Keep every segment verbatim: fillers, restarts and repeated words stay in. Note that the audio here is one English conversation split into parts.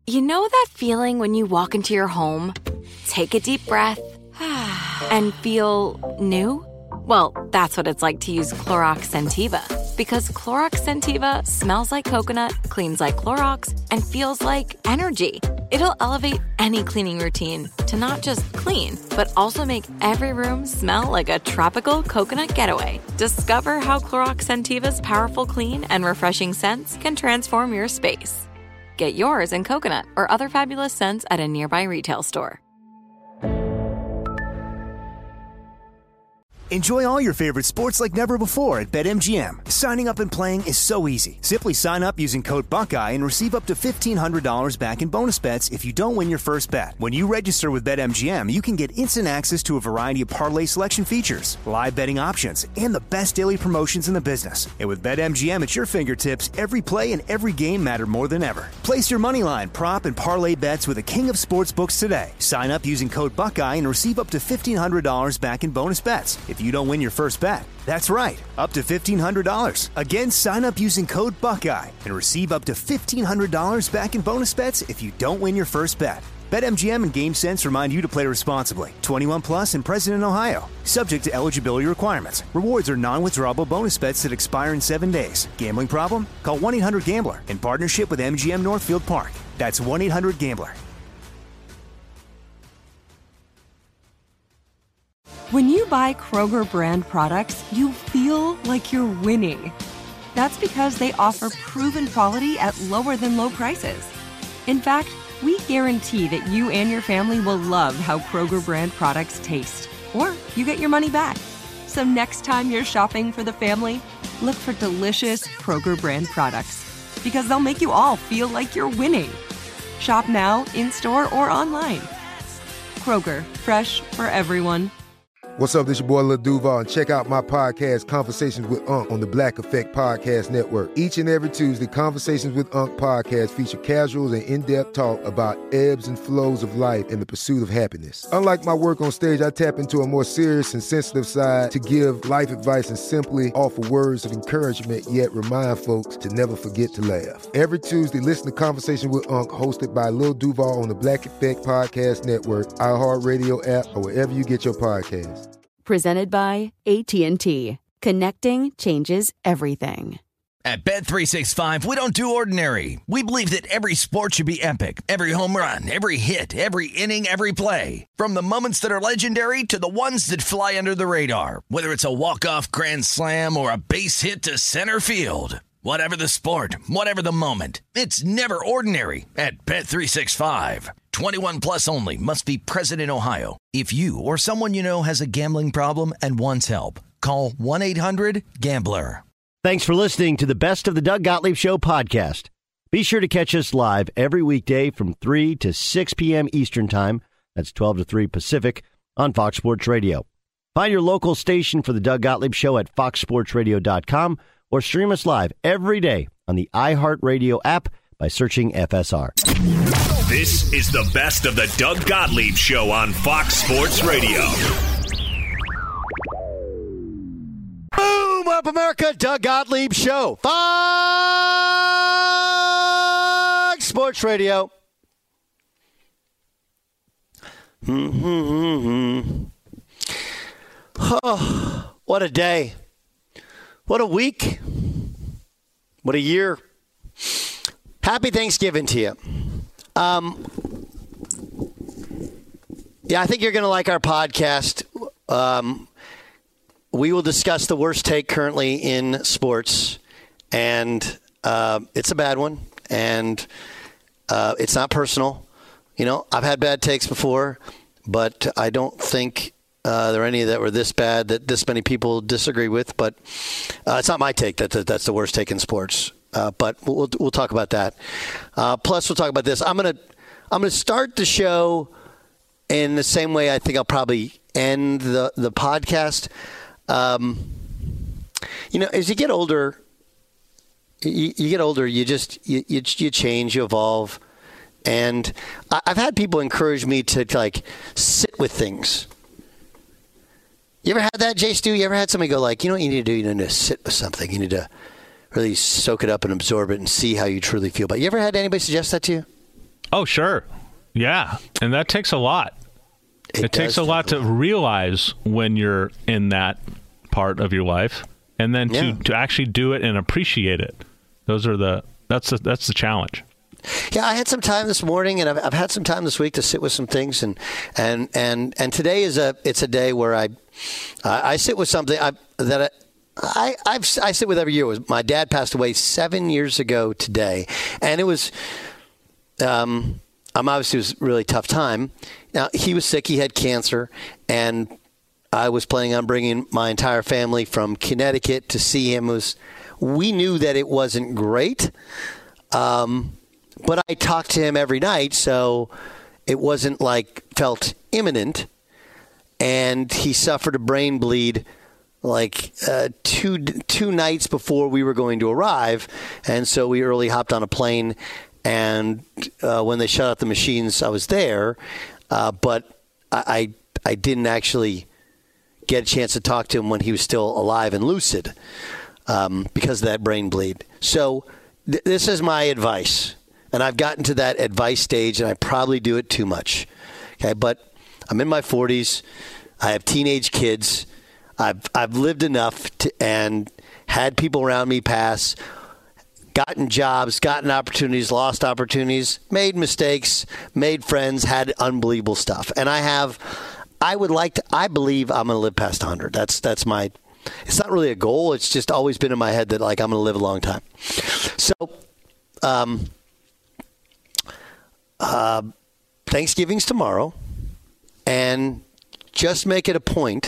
You know that feeling when you walk into your home, take a deep breath, and feel new? Well, that's what it's like to use Clorox Scentiva. Because Clorox Scentiva smells like coconut, cleans like Clorox, and feels like energy. It'll elevate any cleaning routine to not just clean, but also make every room smell like a tropical coconut getaway. Discover how Clorox Scentiva's powerful clean and refreshing scents can transform your space. Get yours in coconut or other fabulous scents at a nearby retail store. Enjoy all your favorite sports like never before at BetMGM. Signing up and playing is so easy. Simply sign up using code Buckeye and receive up to fifteen hundred dollars back in bonus bets if you don't win your first bet. When you register with BetMGM, you can get instant access to a variety of parlay selection features, live betting options, and the best daily promotions in the business. And with BetMGM at your fingertips, every play and every game matter more than ever. Place your moneyline, prop, and parlay bets with the king of sportsbooks today. Sign up using code Buckeye and receive up to fifteen hundred dollars back in bonus bets if you don't win your first bet. That's right, up to fifteen hundred dollars. Again, sign up using code Buckeye and receive up to fifteen hundred dollars back in bonus bets if you don't win your first bet. BetMGM and GameSense remind you to play responsibly. twenty-one plus and present in Ohio. Subject to eligibility requirements. Rewards are non-withdrawable bonus bets that expire in seven days. Gambling problem? Call one eight hundred gambler in partnership with M G M Northfield Park. That's one eight hundred gambler. When you buy Kroger brand products, you feel like you're winning. That's because they offer proven quality at lower than low prices. In fact, we guarantee that you and your family will love how Kroger brand products taste, or you get your money back. So next time you're shopping for the family, look for delicious Kroger brand products, because they'll make you all feel like you're winning. Shop now, in-store, or online. Kroger, fresh for everyone. What's up, this your boy Lil Duval, and check out my podcast, Conversations with Unc, on the Black Effect Podcast Network. Each and every Tuesday, Conversations with Unc podcast feature casuals and in-depth talk about ebbs and flows of life and the pursuit of happiness. Unlike my work on stage, I tap into a more serious and sensitive side to give life advice and simply offer words of encouragement, yet remind folks to never forget to laugh. Every Tuesday, listen to Conversations with Unc, hosted by Lil Duval on the Black Effect Podcast Network, iHeartRadio app, or wherever you get your podcasts. Presented by A T and T. Connecting changes everything. At Bet three sixty-five, we don't do ordinary. We believe that every sport should be epic. Every home run, every hit, every inning, every play. From the moments that are legendary to the ones that fly under the radar. Whether it's a walk-off grand slam or a base hit to center field. Whatever the sport, whatever the moment. It's never ordinary at Bet three sixty-five. twenty-one plus only. Must be present in Ohio. If you or someone you know has a gambling problem and wants help, call one eight hundred gambler. Thanks for listening to the Best of the Doug Gottlieb Show podcast. Be sure to catch us live every weekday from three to six p.m. Eastern Time. That's twelve to three Pacific on Fox Sports Radio. Find your local station for the Doug Gottlieb Show at fox sports radio dot com or stream us live every day on the iHeartRadio app by searching F S R. This is the Best of the Doug Gottlieb Show on Fox Sports Radio. Boom! Up America, Doug Gottlieb Show. Fox Sports Radio. Mm-hmm. Oh, what a day. What a week. What a year. Happy Thanksgiving to you. Um, yeah, I think you're going to like our podcast. Um, we will discuss the worst take currently in sports, and uh, it's a bad one, and uh, it's not personal. You know, I've had bad takes before, but I don't think uh, there are any that were this bad that this many people disagree with. But uh, it's not my take that, that that's the worst take in sports. Uh, but we'll we'll talk about that. Uh, plus, we'll talk about this. I'm gonna I'm gonna start the show in the same way I think I'll probably end the the podcast. Um, you know, as you get older, you, you get older. You just you, you you change, you evolve, and I, I've had people encourage me to, to like sit with things. You ever had that, Jay Stu? You ever had somebody go like, you know what you need to do? You need to sit with something. You need to really soak it up and absorb it and see how you truly feel. But you ever had anybody suggest that to you? Oh, sure. Yeah. And that takes a lot. It, it takes a lot to realize when you're in that part of your life, and then to, yeah. to actually do it and appreciate it. Those are the that's the, that's the challenge. Yeah, I had some time this morning, and I've, I've had some time this week to sit with some things, and and and, and today is a it's a day where I uh, I sit with something I, that I, I I've, I sit with every year. It was my dad passed away seven years ago today, and it was um I'm obviously it was a really tough time. Now he was sick; he had cancer, and I was planning on bringing my entire family from Connecticut to see him. It was we knew that it wasn't great. Um, But I talked to him every night, so it wasn't like felt imminent. And he suffered a brain bleed like uh, two two nights before we were going to arrive. And so we early hopped on a plane. And uh, when they shut out the machines, I was there. Uh, but I, I didn't actually get a chance to talk to him when he was still alive and lucid um, because of that brain bleed. So th- this is my advice. And I've gotten to that advice stage, and I probably do it too much. Okay, but I'm in my forties. I have teenage kids. I've I've lived enough to, and had people around me pass, gotten jobs, gotten opportunities, lost opportunities, made mistakes, made friends, had unbelievable stuff. And I have, I would like to, I believe I'm going to live past one hundred. That's that's my, it's not really a goal. It's just always been in my head that like I'm going to live a long time. So, um. Uh, Thanksgiving's tomorrow, and just make it a point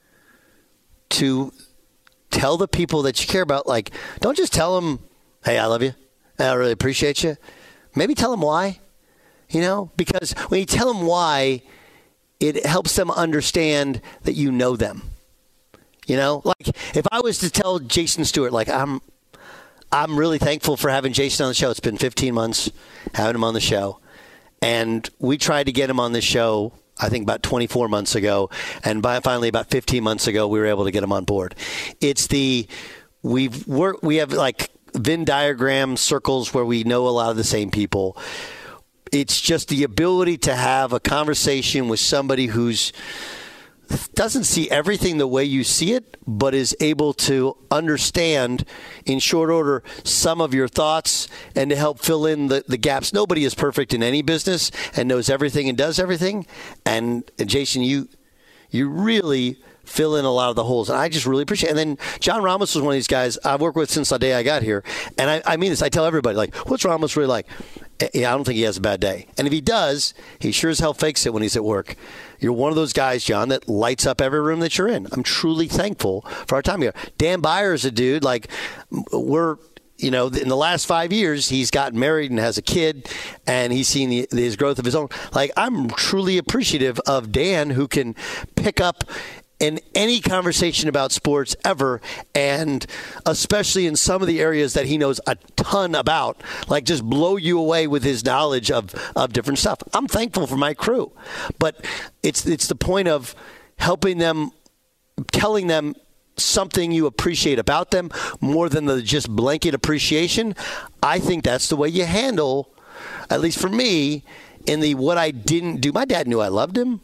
to tell the people that you care about, like, don't just tell them, hey, I love you, I really appreciate you. Maybe tell them why, you know, because when you tell them why, it helps them understand that you know them. You know, like if I was to tell Jason Stewart, like, I'm, I'm really thankful for having Jason on the show. It's been fifteen months having him on the show. And we tried to get him on this show, I think, about twenty-four months ago. And by, finally, about fifteen months ago, we were able to get him on board. It's the, we've worked, we have like Venn diagram circles where we know a lot of the same people. It's just the ability to have a conversation with somebody who's, doesn't see everything the way you see it, but is able to understand in short order some of your thoughts and to help fill in the, the gaps. Nobody is perfect in any business and knows everything and does everything. And, and Jason, you you really fill in a lot of the holes. And I just really appreciate it. And then John Ramos was one of these guys I've worked with since the day I got here. And I, I mean this. I tell everybody, like, what's Ramos really like? Yeah, I don't think he has a bad day. And if he does, he sure as hell fakes it when he's at work. You're one of those guys, John, that lights up every room that you're in. I'm truly thankful for our time here. Dan Beyer is a dude, like, we're, you know, in the last five years, he's gotten married and has a kid, and he's seen the, his growth of his own. Like, I'm truly appreciative of Dan, who can pick up in any conversation about sports ever, and especially in some of the areas that he knows a ton about, like just blow you away with his knowledge of, of different stuff. I'm thankful for my crew, but it's it's the point of helping them, telling them something you appreciate about them more than the just blanket appreciation. I think that's the way you handle, at least for me, in the what I didn't do. My dad knew I loved him.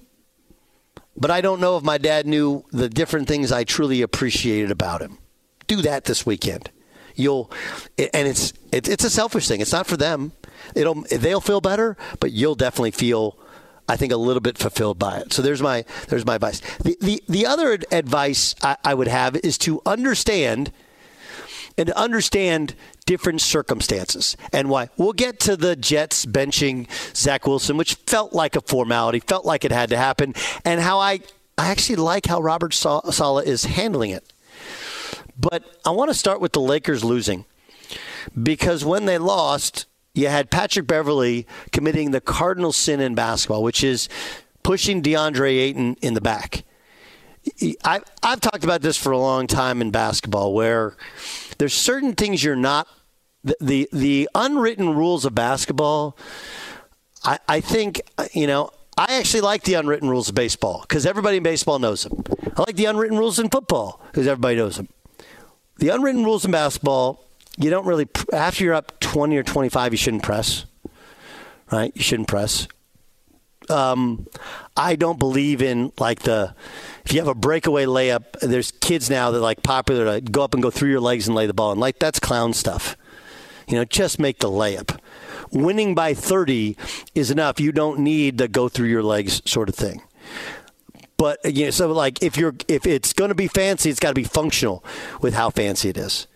But I don't know if my dad knew the different things I truly appreciated about him. Do that this weekend. You'll, and it's it, it's a selfish thing. It's not for them. It'll they'll feel better, but you'll definitely feel, I think, a little bit fulfilled by it. So there's my there's my advice. The the, the other advice I, I would have is to understand and to understand different circumstances and why. We'll get to the Jets benching Zach Wilson, which felt like a formality, felt like it had to happen, and how I, I actually like how Robert Saleh is handling it. But I want to start with the Lakers losing, because when they lost, you had Patrick Beverley committing the cardinal sin in basketball, which is pushing DeAndre Ayton in the back. I, I've talked about this for a long time in basketball, where there's certain things you're not the the, the unwritten rules of basketball. I, I think, you know, I actually like the unwritten rules of baseball because everybody in baseball knows them. I like the unwritten rules in football because everybody knows them. The unwritten rules in basketball, you don't really, after you're up twenty or twenty-five, you shouldn't press, right? You shouldn't press. Um, I don't believe in like the if you have a breakaway layup. There's kids now that are like popular to go up and go through your legs and lay the ball, and like that's clown stuff. You know, just make the layup. Winning by thirty is enough. You don't need the go through your legs sort of thing. But you know, so like if you're if it's going to be fancy, it's got to be functional with how fancy it is.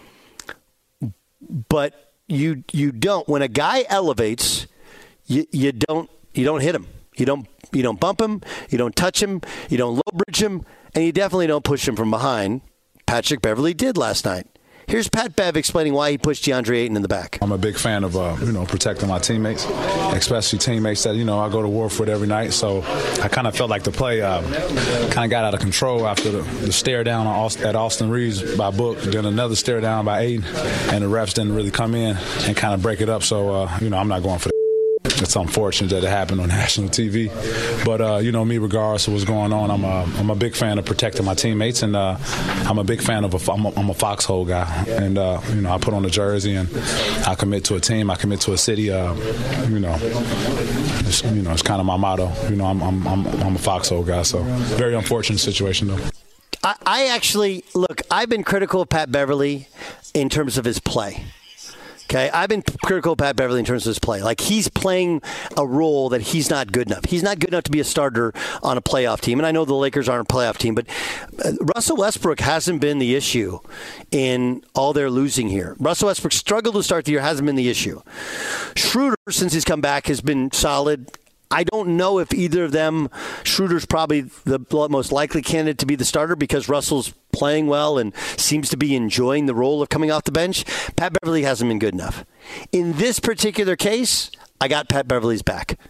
But you you don't when a guy elevates, you you don't. You don't hit him. You don't you don't bump him. You don't touch him. You don't low bridge him. And you definitely don't push him from behind. Patrick Beverley did last night. Here's Pat Bev explaining why he pushed DeAndre Ayton in the back. I'm a big fan of, uh, you know, protecting my teammates, especially teammates that, you know, I go to war with every night. So I kind of felt like the play uh, kind of got out of control after the, the stare down on Austin, at Austin Reeves by Book, then another stare down by Ayton, and the refs didn't really come in and kind of break it up. So, uh, you know, I'm not going for that. It's unfortunate that it happened on national T V. But, uh, you know, me, regardless of what's going on, I'm a, I'm a big fan of protecting my teammates, and uh, I'm a big fan of a, I'm a, I'm a foxhole guy. And, uh, you know, I put on a jersey, and I commit to a team. I commit to a city. Uh, you know, it's, you know, it's kind of my motto. You know, I'm, I'm, I'm, I'm a foxhole guy. So very unfortunate situation, though. I, I actually, look, I've been critical of Pat Beverley in terms of his play. Okay, I've been critical of Pat Beverley in terms of his play. Like, he's playing a role that he's not good enough. He's not good enough to be a starter on a playoff team. And I know the Lakers aren't a playoff team, but Russell Westbrook hasn't been the issue in all their losing here. Russell Westbrook struggled to start the year, hasn't been the issue. Schroeder, since he's come back, has been solid. I don't know if either of them, Schroeder's probably the most likely candidate to be the starter because Russell's playing well and seems to be enjoying the role of coming off the bench. Pat Beverley hasn't been good enough. In this particular case, I got Pat Beverley's back.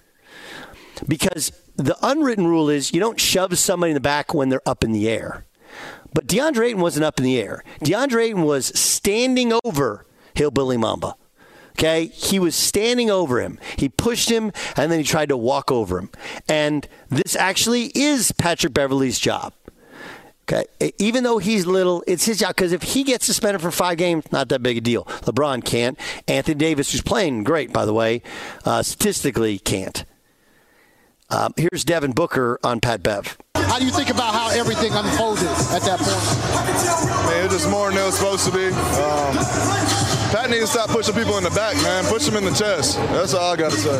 Because the unwritten rule is you don't shove somebody in the back when they're up in the air. But DeAndre Ayton wasn't up in the air. DeAndre Ayton was standing over Hillbilly Mamba. Okay, he was standing over him. He pushed him, and then he tried to walk over him. And this actually is Patrick Beverley's job. Okay, even though he's little, it's his job. Because if he gets suspended for five games, not that big a deal. LeBron can't. Anthony Davis, who's playing great, by the way, uh, statistically can't. Um, here's Devin Booker on Pat Bev. How do you think about how everything unfolded at that point? Man, it was just more than it was supposed to be. Um, Pat needs to stop pushing people in the back, man. Push them in the chest. That's all I got to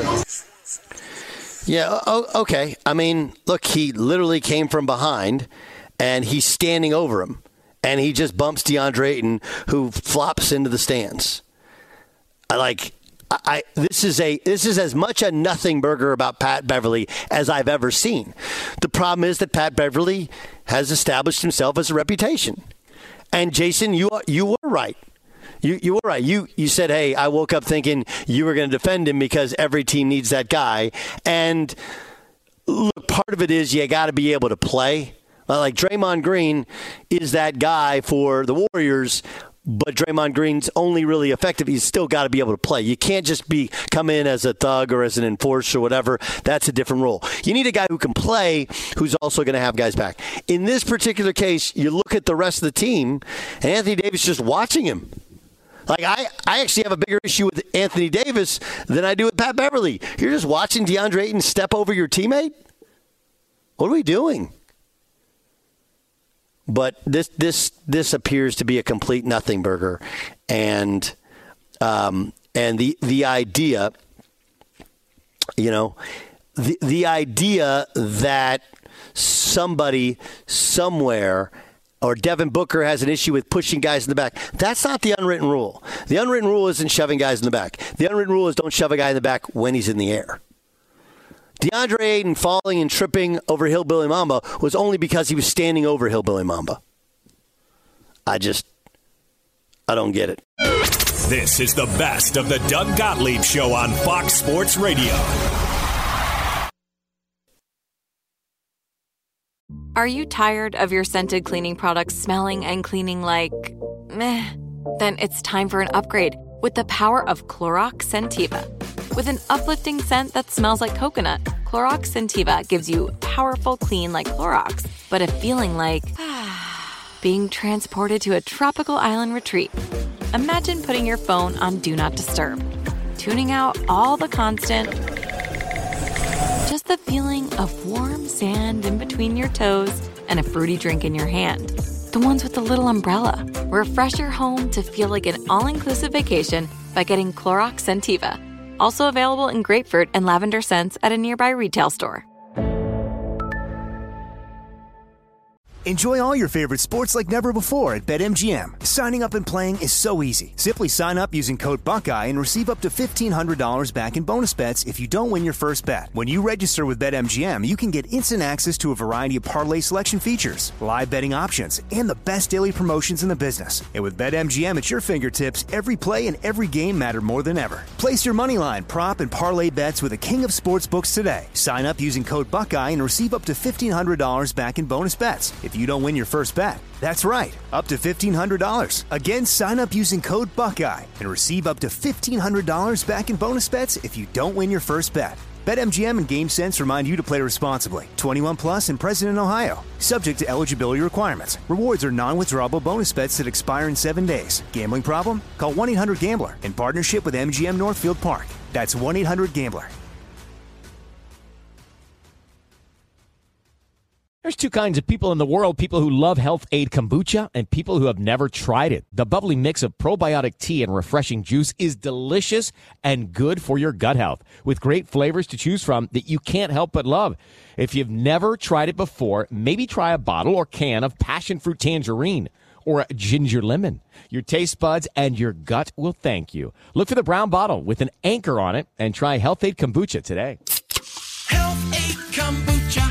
say. Yeah, oh, okay. I mean, look, he literally came from behind, and he's standing over him. And he just bumps DeAndre Ayton, who flops into the stands. I like... I, this is a this is as much a nothing burger about Pat Beverley as I've ever seen. The problem is that Pat Beverley has established himself as a reputation. And Jason, you are, you were right. You you were right. You you said, hey, I woke up thinking you were going to defend him because every team needs that guy. And look, part of it is you got to be able to play. Like Draymond Green is that guy for the Warriors. But Draymond Green's only really effective. He's still got to be able to play. You can't just be come in as a thug or as an enforcer or whatever. That's a different role. You need a guy who can play, who's also going to have guys back. In this particular case, you look at the rest of the team, and Anthony Davis just watching him. Like, I, I actually have a bigger issue with Anthony Davis than I do with Pat Beverley. You're just watching DeAndre Ayton step over your teammate? What are we doing? But this this this appears to be a complete nothing burger, and um, and the the idea, you know, the the idea that somebody somewhere or Devin Booker has an issue with pushing guys in the back. That's not the unwritten rule. The unwritten rule isn't shoving guys in the back. The unwritten rule is don't shove a guy in the back when he's in the air. DeAndre Ayton falling and tripping over Hillbilly Mamba was only because he was standing over Hillbilly Mamba. I just, I don't get it. This is the best of the Doug Gottlieb Show on Fox Sports Radio. Are you tired of your scented cleaning products smelling and cleaning like meh? Then it's time for an upgrade with the power of Clorox Scentiva. With an uplifting scent that smells like coconut, Clorox Scentiva gives you powerful clean like Clorox, but a feeling like being transported to a tropical island retreat. Imagine putting your phone on Do Not Disturb. tuning out all the constant. Just the feeling of warm sand in between your toes and a fruity drink in your hand. The ones with the little umbrella. Refresh your home to feel like an all-inclusive vacation by getting Clorox Scentiva. Also available in grapefruit and lavender scents at a nearby retail store. Enjoy all your favorite sports like never before at BetMGM. Signing up and playing is so easy. Simply sign up using code Buckeye and receive up to fifteen hundred dollars back in bonus bets if you don't win your first bet. When you register with BetMGM, you can get instant access to a variety of parlay selection features, live betting options, and the best daily promotions in the business. And with BetMGM at your fingertips, every play and every game matter more than ever. Place your moneyline, prop, and parlay bets with the king of sportsbooks today. Sign up using code Buckeye and receive up to fifteen hundred dollars back in bonus bets if you don't win your first bet. That's right, up to fifteen hundred dollars. Again, sign up using code Buckeye and receive up to fifteen hundred dollars back in bonus bets if you don't win your first bet. BetMGM and GameSense remind you to play responsibly. twenty-one plus and present in Ohio. Subject to eligibility requirements. Rewards are non-withdrawable bonus bets that expire in seven days. Gambling problem? Call one eight hundred gambler in partnership with M G M Northfield Park. That's one eight hundred gambler. There's two kinds of people in the world, people who love Health Aid Kombucha and people who have never tried it. The bubbly mix of probiotic tea and refreshing juice is delicious and good for your gut health, with great flavors to choose from that you can't help but love. If you've never tried it before, maybe try a bottle or can of passion fruit tangerine or a ginger lemon. Your taste buds and your gut will thank you. Look for the brown bottle with an anchor on it and try Health Aid Kombucha today. Health Aid Kombucha.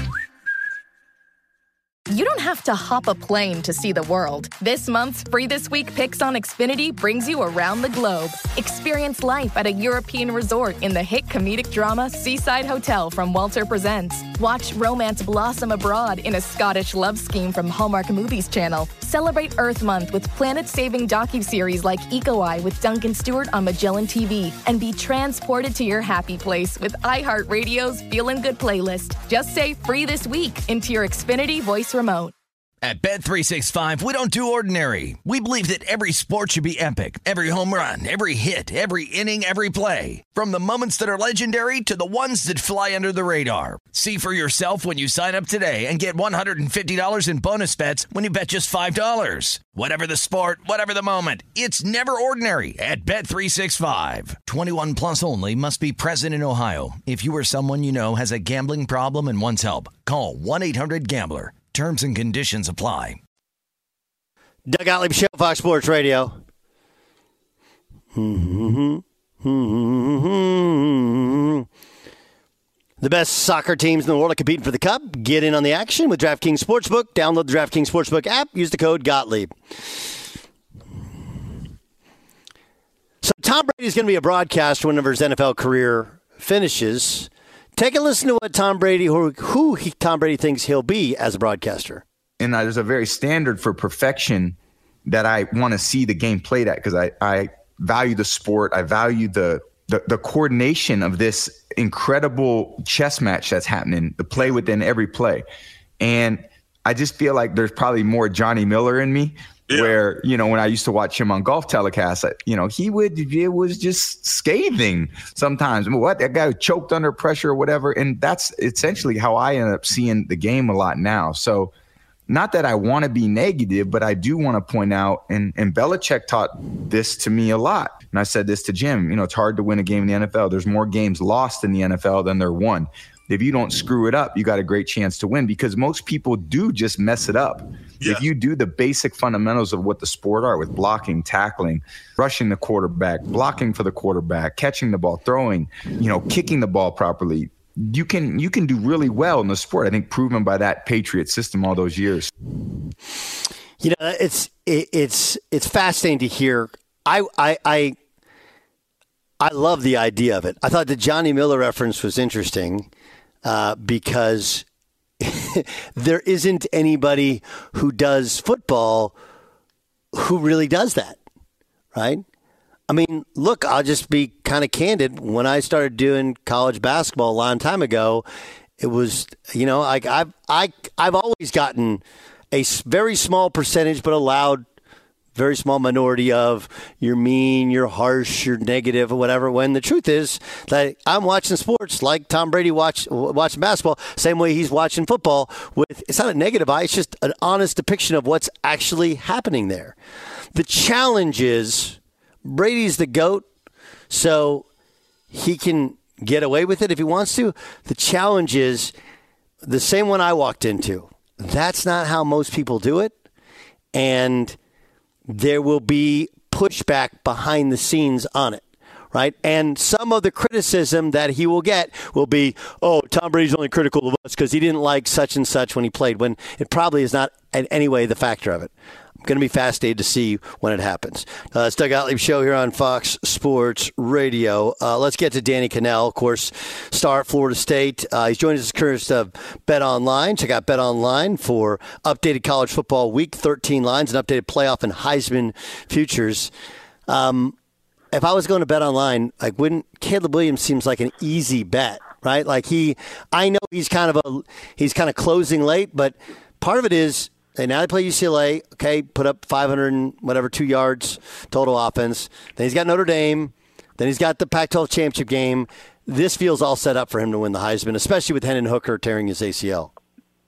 You don't have to hop a plane to see the world. This month's Free This Week Picks on Xfinity brings you around the globe. Experience life at a European resort in the hit comedic drama Seaside Hotel from Walter Presents. Watch romance blossom abroad in a Scottish love scheme from Hallmark Movies Channel. Celebrate Earth Month with planet-saving docuseries like Eco Eye with Duncan Stewart on Magellan T V. And be transported to your happy place with iHeartRadio's Feelin' Good playlist. Just say Free This Week into your Xfinity voice remote. At Bet three sixty-five, we don't do ordinary. We believe that every sport should be epic. Every home run, every hit, every inning, every play. From the moments that are legendary to the ones that fly under the radar. See for yourself when you sign up today and get one hundred fifty dollars in bonus bets when you bet just five dollars. Whatever the sport, whatever the moment, it's never ordinary at Bet three sixty-five. twenty-one plus only. Must be present in Ohio. If you or someone you know has a gambling problem and wants help, call one eight hundred gambler. Terms and conditions apply. Doug Gottlieb Show, Fox Sports Radio. The best soccer teams in the world are competing for the Cup. Get in on the action with DraftKings Sportsbook. Download the DraftKings Sportsbook app. Use the code Gottlieb. So Tom Brady is going to be a broadcaster whenever his N F L career finishes. Take a listen to what Tom Brady, who, who he, Tom Brady thinks he'll be as a broadcaster. And there's a very standard for perfection that I want to see the game played at because I, I value the sport. I value the, the the coordination of this incredible chess match that's happening, the play within every play. And I just feel like there's probably more Johnny Miller in me. Yeah. Where, you know, when I used to watch him on golf telecasts, you know, he would, it was just scathing sometimes. What, that guy choked under pressure or whatever. And that's essentially how I end up seeing the game a lot now. So not that I want to be negative, but I do want to point out, and, and Belichick taught this to me a lot. And I said this to Jim, you know, it's hard to win a game in the N F L. There's more games lost in the N F L than there won. If you don't screw it up, you got a great chance to win because most people do just mess it up. Yeah. If you do the basic fundamentals of what the sport are with blocking, tackling, rushing the quarterback, blocking for the quarterback, catching the ball, throwing, you know, kicking the ball properly, you can you can do really well in the sport. I think proven by that Patriot system all those years. You know, it's it, it's it's fascinating to hear. I I I I love the idea of it. I thought the Johnny Miller reference was interesting. Uh, because there isn't anybody who does football who really does that, right? I mean, look, I'll just be kind of candid. When I started doing college basketball a long time ago, it was, you know, like I've I I've always gotten a very small percentage, but allowed very small minority of you're mean, you're harsh, you're negative, or whatever. When the truth is that I'm watching sports like Tom Brady watch watching basketball, same way he's watching football. With it's not a negative eye; it's just an honest depiction of what's actually happening there. The challenge is Brady's the GOAT, so he can get away with it if he wants to. The challenge is the same one I walked into. That's not how most people do it, and there will be pushback behind the scenes on it, right? And some of the criticism that he will get will be, oh, Tom Brady's only critical of us because he didn't like such and such when he played, when it probably is not in any way the factor of it. I'm going to be fascinated to see when it happens. Uh, it's Doug Gottlieb Show here on Fox Sports Radio. Uh, let's get to Danny Kanell, of course, star at Florida State. Uh, he's joined us courtesy of Bet Online. Check out Bet Online for updated college football Week thirteen lines and updated playoff and Heisman futures. Um, if I was going to Bet Online, like, wouldn't Caleb Williams seems like an easy bet, right? Like he, I know he's kind of a he's kind of closing late, but part of it is. They now they play U C L A, okay, put up five hundred and whatever, two yards total offense. Then he's got Notre Dame. Then he's got the Pac twelve championship game. This feels all set up for him to win the Heisman, especially with Hendon Hooker tearing his A C L.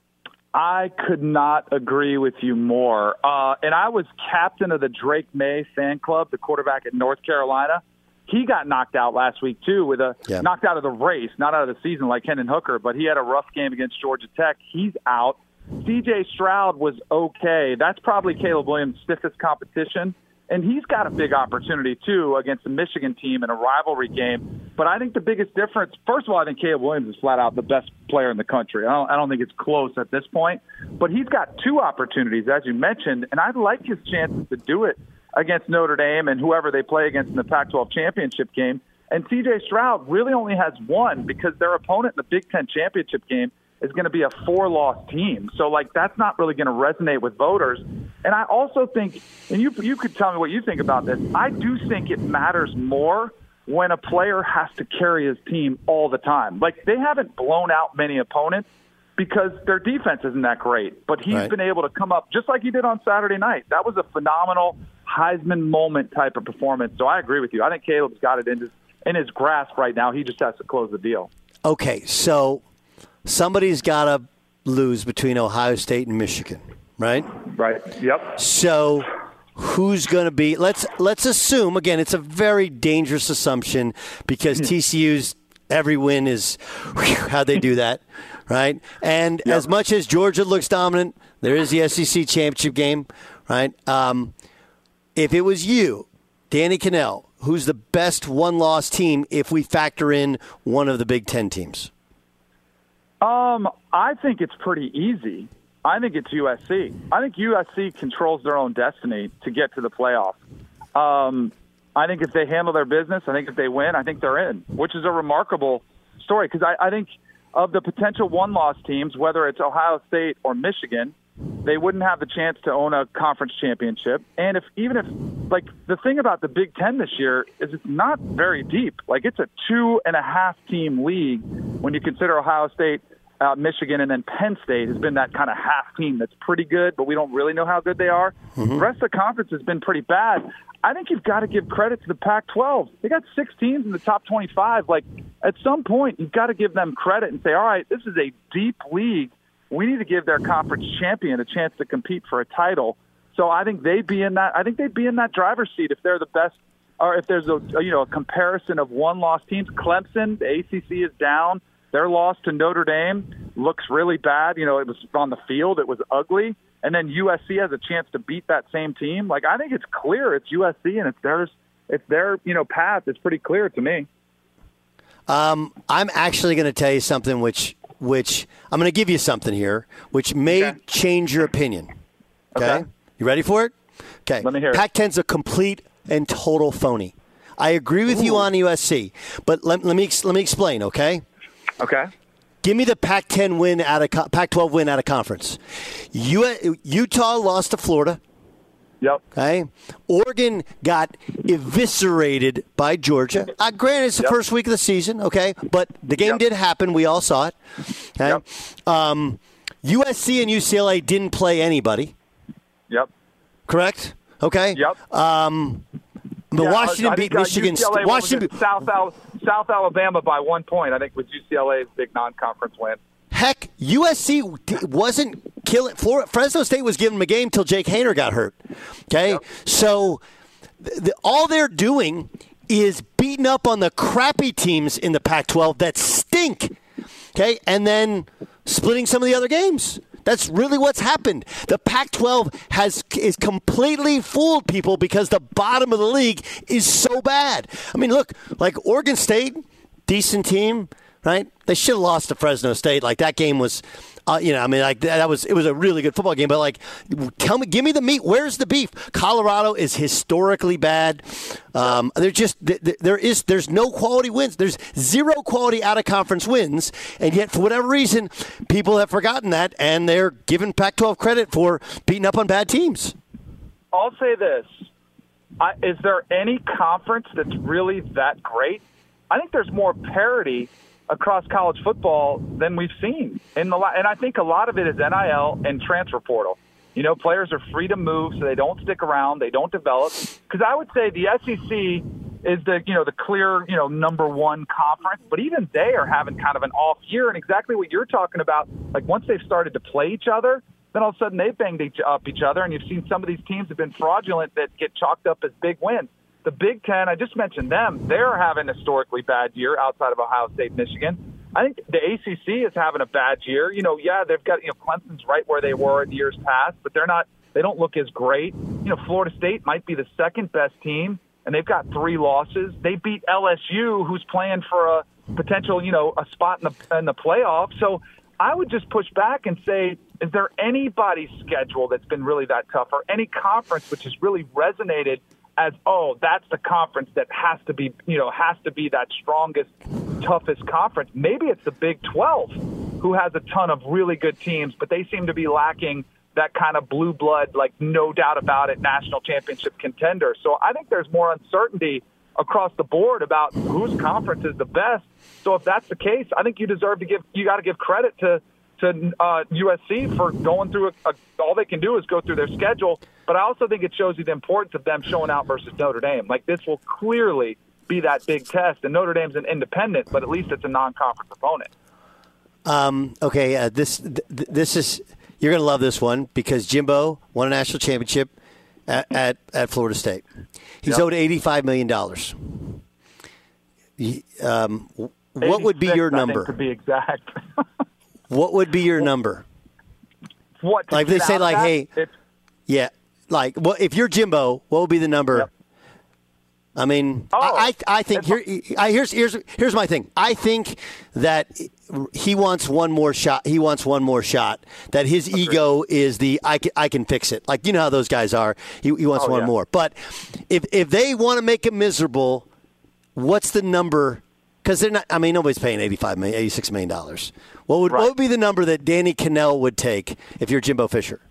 I could not agree with you more. Uh, and I was captain of the Drake May fan club, the quarterback at North Carolina. He got knocked out last week, too, with a yeah. knocked out of the race, not out of the season like Hendon Hooker, but he had a rough game against Georgia Tech. He's out. C J Stroud was okay. That's probably Caleb Williams' stiffest competition. And he's got a big opportunity, too, against the Michigan team in a rivalry game. But I think the biggest difference, first of all, I think Caleb Williams is flat out the best player in the country. I don't, I don't think it's close at this point. But he's got two opportunities, as you mentioned, and I like his chances to do it against Notre Dame and whoever they play against in the Pac twelve championship game. And C J Stroud really only has one because their opponent in the Big Ten championship game is going to be a four-loss team. So, like, that's not really going to resonate with voters. And I also think, and you you could tell me what you think about this, I do think it matters more when a player has to carry his team all the time. Like, they haven't blown out many opponents because their defense isn't that great. But he's right. been able to come up just like he did on Saturday night. That was a phenomenal Heisman moment type of performance. So I agree with you. I think Caleb's got it in his, in his grasp right now. He just has to close the deal. Okay, so somebody's got to lose between Ohio State and Michigan, right? Right. Yep. So who's going to be? Let's let's assume again. It's a very dangerous assumption because T C U's every win is whew, how they do that, right? And yep. as much as Georgia looks dominant, there is the S E C championship game, right? Um, if it was you, Danny Kanell, who's the best one-loss team if we factor in one of the Big Ten teams? Um, I think it's pretty easy. I think it's U S C. I think U S C controls their own destiny to get to the playoffs. Um, I think if they handle their business, I think if they win, I think they're in, which is a remarkable story because I, I think of the potential one-loss teams, whether it's Ohio State or Michigan, they wouldn't have the chance to own a conference championship. And if even if, like, the thing about the Big Ten this year is it's not very deep. Like, it's a two-and-a-half-team league when you consider Ohio State, uh, Michigan, and then Penn State has been that kind of half team that's pretty good, but we don't really know how good they are. Mm-hmm. The rest of the conference has been pretty bad. I think you've got to give credit to the Pac twelve. They got six teams in the top twenty-five. Like, at some point, you've got to give them credit and say, all right, this is a deep league. We need to give their conference champion a chance to compete for a title. So I think they'd be in that. I think they'd be in that driver's seat if they're the best, or if there's a you know a comparison of one-loss teams. Clemson, the A C C is down. Their loss to Notre Dame looks really bad. You know, it was on the field. It was ugly. And then U S C has a chance to beat that same team. Like, I think it's clear it's U S C, and it's theirs. It's their you know path. It's pretty clear to me. Um, I'm actually going to tell you something which. Which I'm going to give you something here, which may okay. change your opinion. Okay? okay, you ready for it? Okay, let me hear it. Pac ten's a complete and total phony. I agree with Ooh. you on U S C, but let, let me let me explain. Okay. Okay. Give me the Pac ten win out of Pac twelve win out of conference. U- Utah lost to Florida. Yep. Okay. Oregon got eviscerated by Georgia. Uh, granted, it's the yep. first week of the season, okay, but the game yep. did happen. We all saw it. Okay. Yep. Um, U S C and U C L A didn't play anybody. Yep. Correct? Okay. Yep. Um, the yeah, Washington I beat think, uh, Michigan. U C L A, Washington beat South, Al- South Alabama by one point, I think, was U C L A's big non-conference win. Heck, U S C wasn't killing. Florida, Fresno State was giving them a game until Jake Haener got hurt. Okay, yep. so the, the, all they're doing is beating up on the crappy teams in the Pac twelve that stink. Okay, and then splitting some of the other games. That's really what's happened. The Pac twelve has is completely fooled people because the bottom of the league is so bad. I mean, look, like Oregon State, decent team. Right? They should have lost to Fresno State. Like, that game was, uh, you know, I mean, like, that was, it was a really good football game. But, like, tell me, give me the meat. Where's the beef? Colorado is historically bad. Um, they're just, there is, there's no quality wins. There's zero quality out-of-conference wins. And yet, for whatever reason, people have forgotten that, and they're giving Pac twelve credit for beating up on bad teams. I'll say this. I, is there any conference that's really that great? I think there's more parity across college football than we've seen in the and I think a lot of it is N I L and transfer portal. You know, players are free to move, so they don't stick around, they don't develop. Because I would say the S E C is the you know the clear you know number one conference, but even they are having kind of an off year. And exactly what you're talking about, like once they've started to play each other, then all of a sudden they've banged each, up each other, and you've seen some of these teams have been fraudulent that get chalked up as big wins. The Big Ten, I just mentioned them. They're having a historically bad year outside of Ohio State, Michigan. I think the A C C is having a bad year. You know, yeah, they've got, you know, Clemson's right where they were in years past, but they're not, they don't look as great. You know, Florida State might be the second best team, and they've got three losses. They beat L S U, who's playing for a potential, you know, a spot in the in the playoffs. So I would just push back and say, is there anybody's schedule that's been really that tough, or any conference which has really resonated as, oh, that's the conference that has to be, you know, has to be that strongest, toughest conference? Maybe it's the Big twelve, who has a ton of really good teams, but they seem to be lacking that kind of blue blood, like no doubt about it, national championship contender. So I think there's more uncertainty across the board about whose conference is the best. So if that's the case, I think you deserve to give, you got to give credit to to uh, U S C for going through a, a, all they can do is go through their schedule. But I also think it shows you the importance of them showing out versus Notre Dame. Like, this will clearly be that big test. And Notre Dame's an independent, but at least it's a non-conference opponent. Um, okay, uh, this th- this is you're going to love this one because Jimbo won a national championship at at, at Florida State. He's yep. owed eighty-five million dollars. Um, what would be your number? I think, to be exact. What would be your number? What? Like they say, like, that? hey, it's, yeah, like, well, if you're Jimbo, what would be the number? Yep. I mean, oh, I, I, I think here, I, here's here's here's my thing. I think that he wants one more shot. He wants one more shot. That his Agreed. ego is the I can, I can fix it. Like, you know how those guys are. He, he wants oh, one yeah. more. But if if they want to make him miserable, what's the number? Because they're not. I mean, nobody's paying eighty-five million, eighty-six million dollars. What would right. what would be the number that Danny Cannell would take if you're Jimbo Fisher?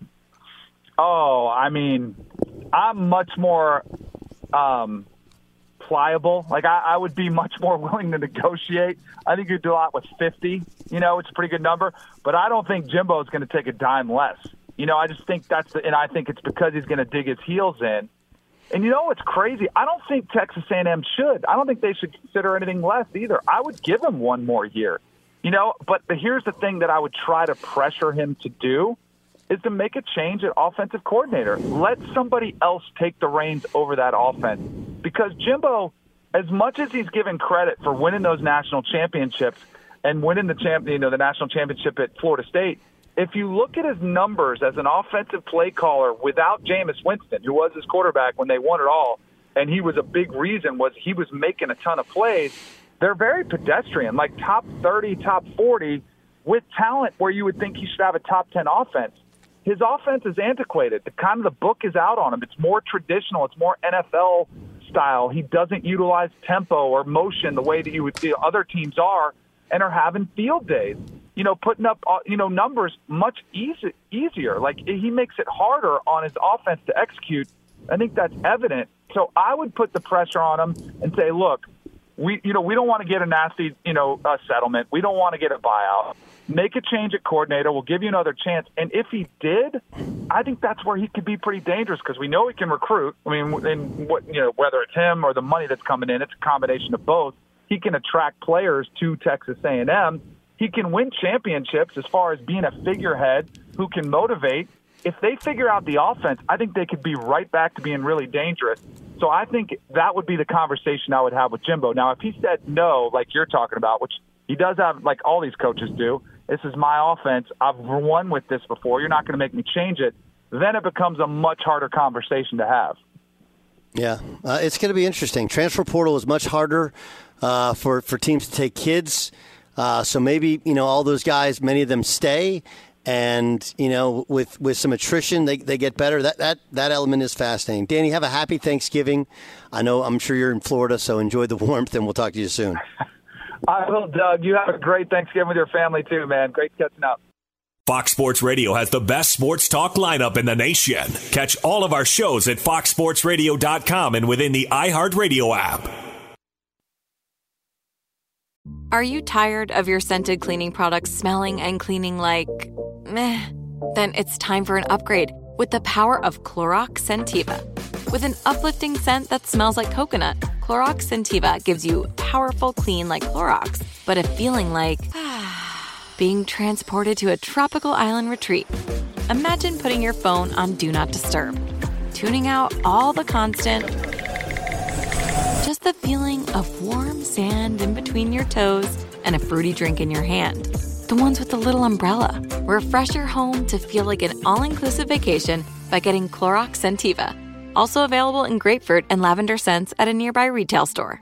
Oh, I mean, I'm much more um, pliable. Like, I, I would be much more willing to negotiate. I think you'd do a lot with fifty. You know, it's a pretty good number. But I don't think Jimbo is going to take a dime less. You know, I just think that's the, and I think it's because he's going to dig his heels in. And you know what's crazy? I don't think Texas A and M should. I don't think they should consider anything less either. I would give him one more year. You know, but the, here's the thing that I would try to pressure him to do is to make a change at offensive coordinator. Let somebody else take the reins over that offense. Because Jimbo, as much as he's given credit for winning those national championships and winning the champ, you know, the national championship at Florida State, if you look at his numbers as an offensive play caller without Jameis Winston, who was his quarterback when they won it all, and he was a big reason was he was making a ton of plays, they're very pedestrian, like top thirty, top forty, with talent where you would think he should have a top ten offense. His offense is antiquated. The kind of the book is out on him. It's more traditional. It's more N F L style. He doesn't utilize tempo or motion the way that you would see other teams are and are having field days. You know, putting up, you know, numbers much easy, easier. Like, he makes it harder on his offense to execute. I think that's evident. So I would put the pressure on him and say, look, we, you know, we don't want to get a nasty, you know, uh, settlement. We don't want to get a buyout. make a change at coordinator. We'll give you another chance. And if he did, I think that's where he could be pretty dangerous because we know he can recruit. I mean, and what, you know, whether it's him or the money that's coming in, it's a combination of both. He can attract players to Texas A and M. He can win championships as far as being a figurehead who can motivate. If they figure out the offense, I think they could be right back to being really dangerous. So I think that would be the conversation I would have with Jimbo. Now, if he said no, like you're talking about, which he does have, like all these coaches do, this is my offense, I've won with this before, you're not going to make me change it, then it becomes a much harder conversation to have. Yeah, uh, it's going to be interesting. Transfer portal is much harder uh, for, for teams to take kids. Uh, so maybe, you know, all those guys, many of them stay. And, you know, with, with some attrition, they they get better. That, that that element is fascinating. Danny, have a happy Thanksgiving. I know, I'm sure you're in Florida, so enjoy the warmth, and we'll talk to you soon. I will, Doug. You have a great Thanksgiving with your family, too, man. Great catching up. Fox Sports Radio has the best sports talk lineup in the nation. Catch all of our shows at fox sports radio dot com and within the iHeartRadio app. Are you tired of your scented cleaning products smelling and cleaning like meh? Then it's time for an upgrade with the power of Clorox Scentiva. With an uplifting scent that smells like coconut, Clorox Scentiva gives you powerful clean like Clorox, but a feeling like being transported to a tropical island retreat. Imagine putting your phone on Do Not Disturb, tuning out all the constant, just the feeling of warm sand in between your toes and a fruity drink in your hand. The ones with the little umbrella. Refresh your home to feel like an all-inclusive vacation by getting Clorox Scentiva. Also available in grapefruit and lavender scents at a nearby retail store.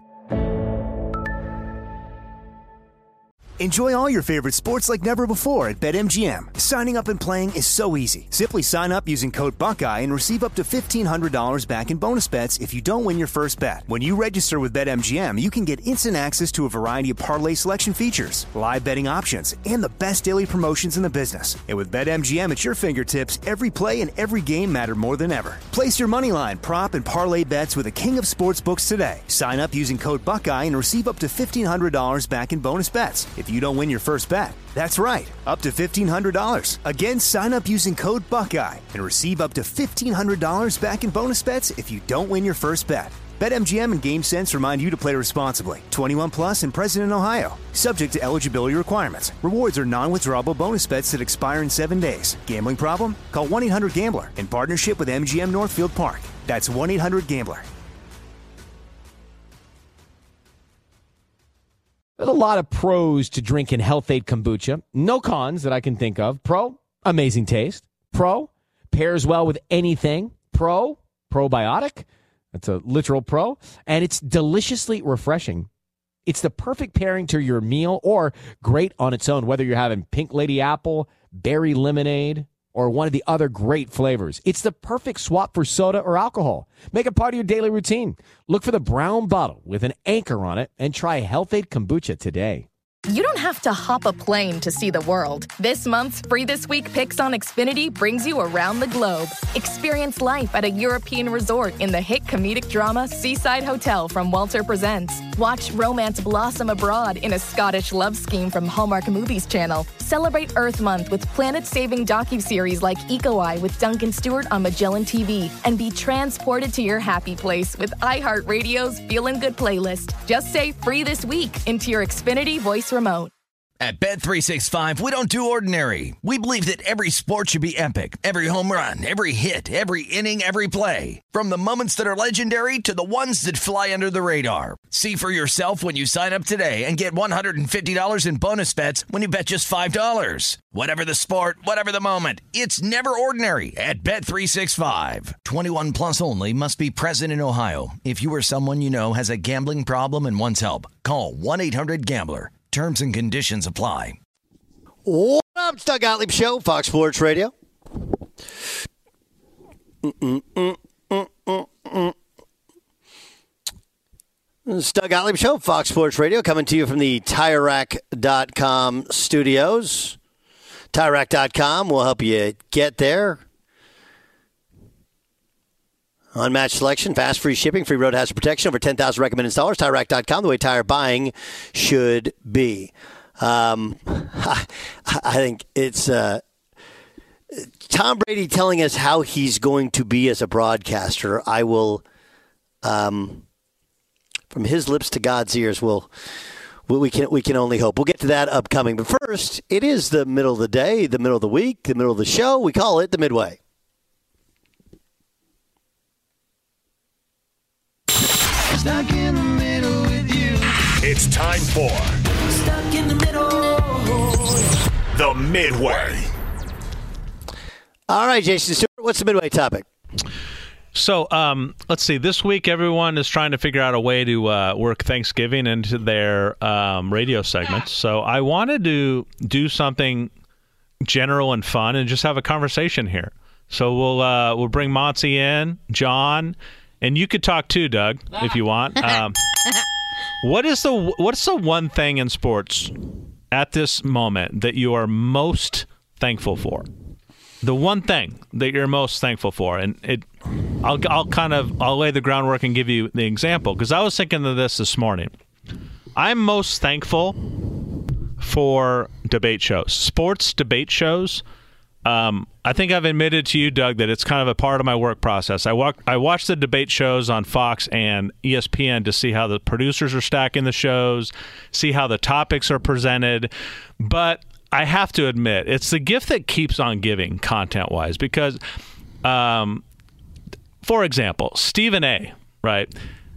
Enjoy all your favorite sports like never before at BetMGM. Signing up and playing is so easy. Simply sign up using code Buckeye and receive up to fifteen hundred dollars back in bonus bets if you don't win your first bet. When you register with BetMGM, you can get instant access to a variety of parlay selection features, live betting options, and the best daily promotions in the business. And with BetMGM at your fingertips, every play and every game matter more than ever. Place your moneyline, prop, and parlay bets with the king of sportsbooks today. Sign up using code Buckeye and receive up to fifteen hundred dollars back in bonus bets if you don't win your first bet. That's right, up to fifteen hundred dollars. Again, sign up using code Buckeye and receive up to fifteen hundred dollars back in bonus bets if you don't win your first bet. BetMGM and GameSense remind you to play responsibly. twenty-one plus and present in Ohio. Subject to eligibility requirements. Rewards are non-withdrawable bonus bets that expire in seven days. Gambling problem? Call one eight hundred gambler in partnership with M G M Northfield Park. That's one eight hundred gambler. There's a lot of pros to drinking Health-Ade kombucha. No cons that I can think of. Pro, amazing taste. Pro, pairs well with anything. Pro, probiotic. That's a literal pro. And it's deliciously refreshing. It's the perfect pairing to your meal or great on its own, whether you're having pink lady apple, berry lemonade, or one of the other great flavors. It's the perfect swap for soda or alcohol. Make it part of your daily routine. Look for the brown bottle with an anchor on it and try Health-Ade kombucha today. You don't have to hop a plane to see the world. This month's Free This Week Picks on Xfinity brings you around the globe. Experience life at a European resort in the hit comedic drama Seaside Hotel from Walter Presents. Watch romance blossom abroad in a Scottish love scheme from Hallmark Movies Channel. Celebrate Earth Month with planet-saving docuseries like Eco Eye with Duncan Stewart on Magellan T V. And be transported to your happy place with iHeartRadio's Feelin' Good playlist. Just say Free This Week into your Xfinity voice remote. At Bet three sixty-five, we don't do ordinary. We believe that every sport should be epic. Every home run, every hit, every inning, every play. From the moments that are legendary to the ones that fly under the radar. See for yourself when you sign up today and get one hundred fifty dollars in bonus bets when you bet just five dollars. Whatever the sport, whatever the moment, it's never ordinary at Bet three sixty-five. twenty-one plus only. Must be present in Ohio. If you or someone you know has a gambling problem and wants help, call one eight hundred gambler. Terms and conditions apply. What up, it's Doug Gottlieb Show, Fox Sports Radio. It's Doug Gottlieb Show, Fox Sports Radio, coming to you from the Tire Rack dot com studios. Tire Rack dot com will help you get there. Unmatched selection, fast, free shipping, free road hazard protection, over ten thousand recommended installers. Tire Rack dot com, the way tire buying should be. Um, I, I think it's uh, Tom Brady telling us how he's going to be as a broadcaster. I will, um, from his lips to God's ears, we'll, we can we can only hope. We'll get to that upcoming. But first, it is the middle of the day, the middle of the week, the middle of the show. We call it the Midway. Stuck in the middle with you. It's time for Stuck in the middle. the Midway. All right, Jason Stewart, what's the Midway topic? So um, let's see. This week, everyone is trying to figure out a way to uh, work Thanksgiving into their um, radio segments. So I wanted to do something general and fun and just have a conversation here. So we'll uh, we'll bring Monty in, John, and you could talk too, Doug, if you want. Um, what is the what's the one thing in sports at this moment that you are most thankful for? The one thing that you're most thankful for, and it, I'll, I'll kind of, I'll lay the groundwork and give you the example, because I was thinking of this this morning. I'm most thankful for debate shows, sports debate shows. Um, I think I've admitted to you, Doug, that it's kind of a part of my work process. I walk, I watch the debate shows on Fox and E S P N to see how the producers are stacking the shows, see how the topics are presented, but I have to admit, it's the gift that keeps on giving content-wise because, um, for example, Stephen A., right,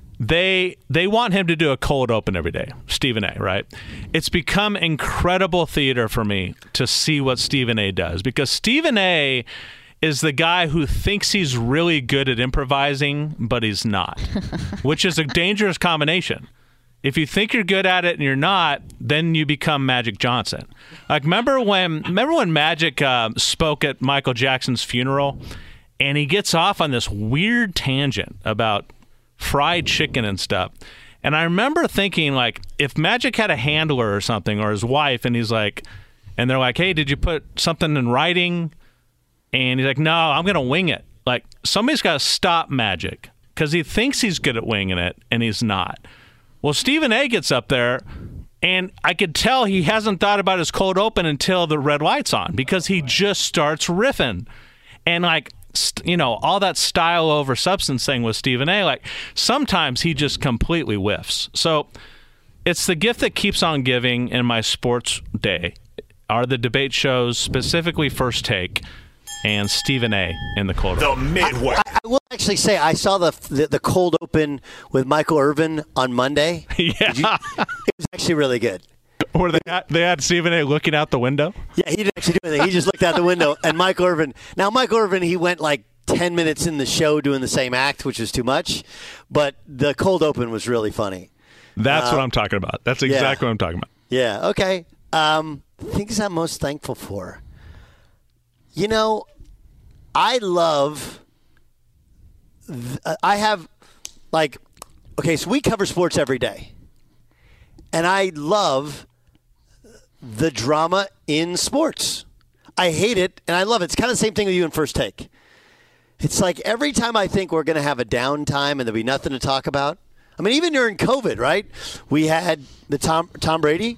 they they want him to do a cold open every day, Stephen A., right? It's become incredible theater for me to see what Stephen A. does because Stephen A. is the guy who thinks he's really good at improvising, but he's not, which is a dangerous combination. If you think you're good at it and you're not, then you become Magic Johnson. Like, remember when remember when Magic uh, spoke at Michael Jackson's funeral, and he gets off on this weird tangent about fried chicken and stuff. And I remember thinking, like, if Magic had a handler or something, or his wife, and he's like, and they're like, hey, did you put something in writing? And he's like, no, I'm going to wing it. Like, somebody's got to stop Magic because he thinks he's good at winging it, and he's not. Well, Stephen A. gets up there, and I could tell he hasn't thought about his cold open until the red light's on because he just starts riffing. And, like, st- you know, all that style over substance thing with Stephen A., like, sometimes he just completely whiffs. So it's the gift that keeps on giving in my sports day are the debate shows, specifically First Take, and Stephen A. in the cold the open. The Midway. I, I will actually say I saw the, the the cold open with Michael Irvin on Monday. Yeah. You, it was actually really good. Or they had, they had Stephen A. looking out the window? Yeah, he didn't actually do anything. He just looked out the window. And Michael Irvin. Now, Michael Irvin, he went like ten minutes in the show doing the same act, which was too much. But the cold open was really funny. That's uh, what I'm talking about. That's exactly yeah. what I'm talking about. Yeah, okay. Um, things I'm most thankful for. You know, I love, th- I have, like, okay, so we cover sports every day. And I love the drama in sports. I hate it, and I love it. It's kind of the same thing with you in First Take. It's like every time I think we're going to have a downtime and there'll be nothing to talk about. I mean, even during COVID, right? We had the Tom Tom Brady